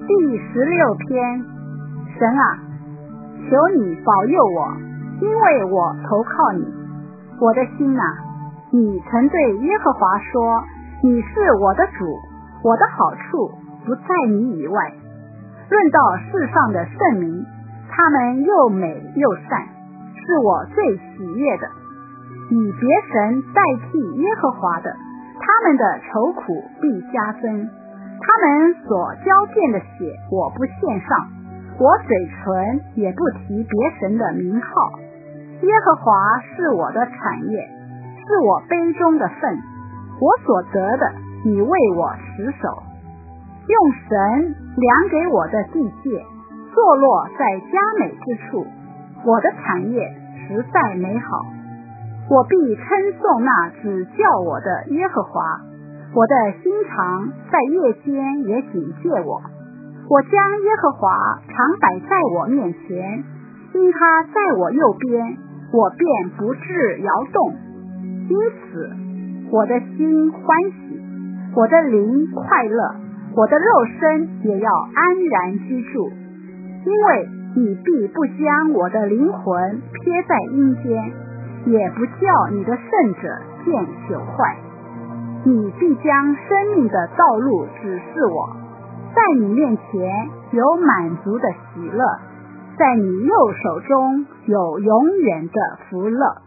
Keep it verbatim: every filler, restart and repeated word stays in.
第十六篇。神啊，求你保佑我，因为我投靠你。我的心啊，你曾对耶和华说，你是我的主，我的好处不在你以外。论到世上的圣民，他们又美又善，是我最喜悦的。以别神代替耶和华的，他们的愁苦必加增。他们所交践的血我不献上，我嘴唇也不提别神的名号。耶和华是我的产业，是我杯中的份，我所得的你为我持守。用神量给我的地界，坐落在佳美之处，我的产业实在美好。我必称颂那指教我的耶和华，我的心肠在夜间也警戒我。我将耶和华常摆在我面前，因他在我右边，我便不致摇动。因此我的心欢喜，我的灵快乐，我的肉身也要安然居住。因为你必不将我的灵魂撇在阴间，也不叫你的圣者见朽坏。你必将生命的道路指示我，在你面前有满足的喜乐，在你右手中有永远的福乐。